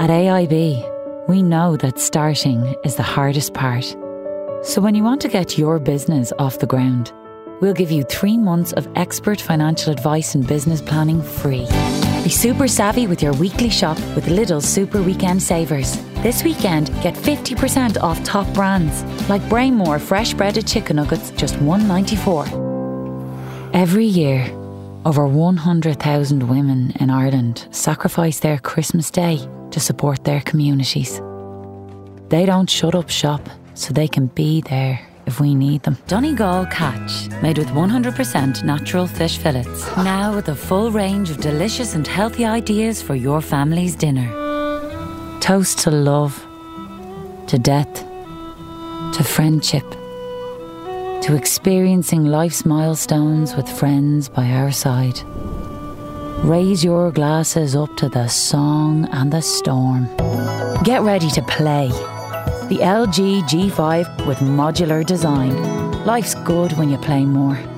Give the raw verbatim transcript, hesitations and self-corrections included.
At A I B, we know that starting is the hardest part. So when you want to get your business off the ground, we'll give you three months of expert financial advice and business planning free. Be super savvy with your weekly shop with Lidl's Super Weekend Savers. This weekend, get fifty percent off top brands like Braemore fresh breaded chicken nuggets, just one dollar ninety-four. Every year, over one hundred thousand women in Ireland sacrifice their Christmas Day to support their communities. They don't shut up shop, so they can be there if we need them. Donegal Catch, made with one hundred percent natural fish fillets. Now with a full range of delicious and healthy ideas for your family's dinner. Toast to love, to death, to friendship, to experiencing life's milestones with friends by our side. Raise your glasses up to the song and the storm. Get ready to play. The L G G five with modular design. Life's good when you play more.